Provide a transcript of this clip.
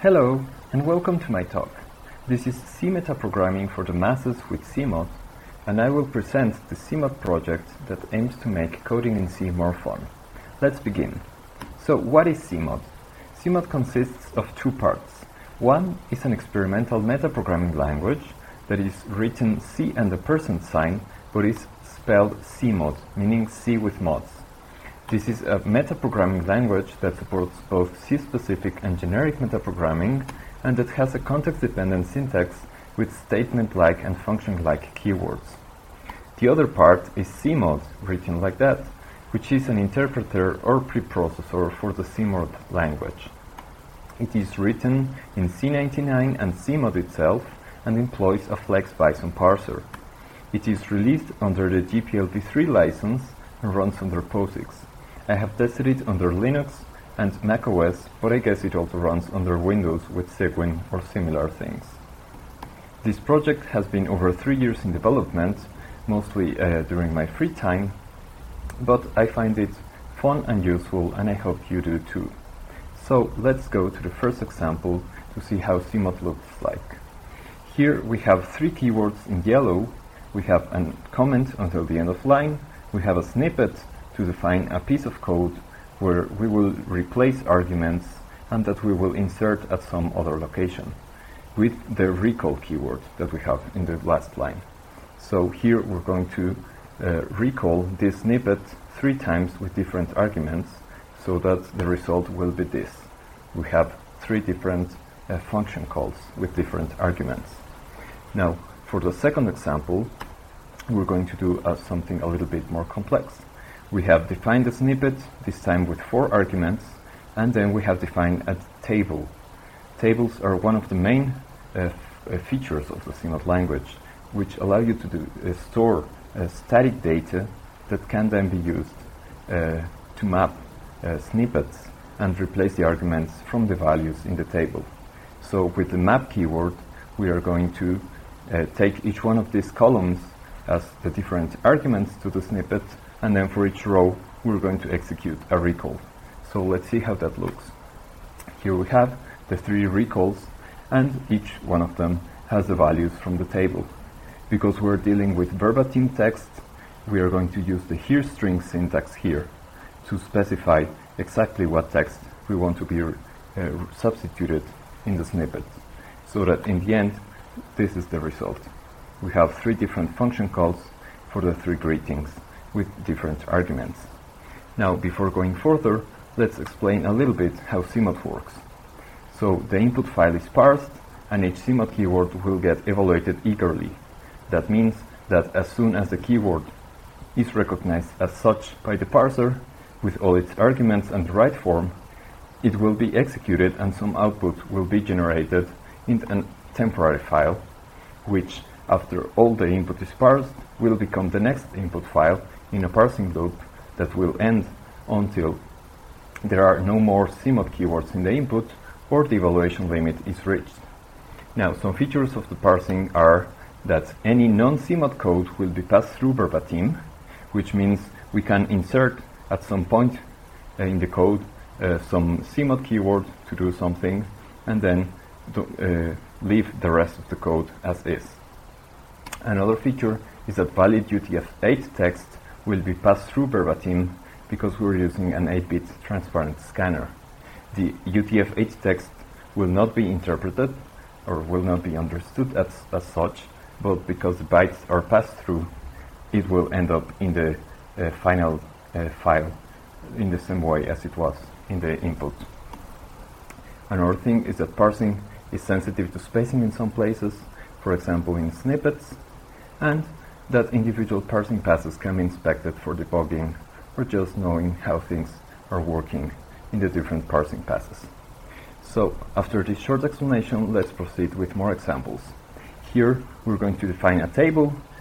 Hello, and welcome to my talk. This is C metaprogramming for the masses with CMOD, and I will present the CMOD project that aims to make coding in C more fun. Let's begin. So, what is CMOD? CMOD consists of two parts. One is an experimental metaprogramming language that is written C and a percent sign, but is spelled CMOD, meaning C with mods. This is a metaprogramming language that supports both C-specific and generic metaprogramming, and that has a context-dependent syntax with statement-like and function-like keywords. The other part is CMOD, written like that, which is an interpreter or preprocessor for the CMOD language. It is written in C99 and CMOD itself and employs a Flex Bison parser. It is released under the GPL v3 license and runs under POSIX. I have tested it under Linux and macOS, but I guess it also runs under Windows with Cygwin or similar things. This project has been over 3 years in development, mostly during my free time, but I find it fun and useful, and I hope you do too. So let's go to the first example to see how CMOD looks like. Here we have 3 keywords in yellow. We have a comment until the end of line. We have a snippet to define a piece of code where we will replace arguments and that we will insert at some other location with the recall keyword that we have in the last line. So here we're going to recall this snippet 3 times with different arguments so that the result will be this. We have 3 different function calls with different arguments. Now, for the second example, we're going to do something a little bit more complex. We have defined a snippet, this time with 4 arguments, and then we have defined a table. Tables are one of the main features of the CMOD language, which allow you to store static data that can then be used to map snippets and replace the arguments from the values in the table. So with the map keyword, we are going to take each one of these columns as the different arguments to the snippet, and then for each row we're going to execute a recall. So let's see how that looks. Here we have the 3 recalls, and each one of them has the values from the table. Because we're dealing with verbatim text, we are going to use the here string syntax here to specify exactly what text we want to be substituted in the snippet, so that in the end this is the result. We have 3 different function calls for the 3 greetings with different arguments. Now, before going further, let's explain a little bit how CMOD works. So the input file is parsed, and each CMOD keyword will get evaluated eagerly. That means that as soon as the keyword is recognized as such by the parser, with all its arguments and the right form, it will be executed and some output will be generated in a temporary file, which, after all the input is parsed, will become the next input file in a parsing loop that will end until there are no more CMOD keywords in the input or the evaluation limit is reached. Now, some features of the parsing are that any non-CMOD code will be passed through verbatim, which means we can insert at some point in the code some CMOD keyword to do something, and then leave the rest of the code as is. Another feature is that valid UTF-8 text will be passed through verbatim because we're using an 8-bit transparent scanner. The UTF-8 text will not be interpreted or will not be understood as such, but because the bytes are passed through, it will end up in the final file in the same way as it was in the input. Another thing is that parsing is sensitive to spacing in some places, for example in snippets, and that individual parsing passes can be inspected for debugging or just knowing how things are working in the different parsing passes. So, after this short explanation, let's proceed with more examples. Here, we're going to define a table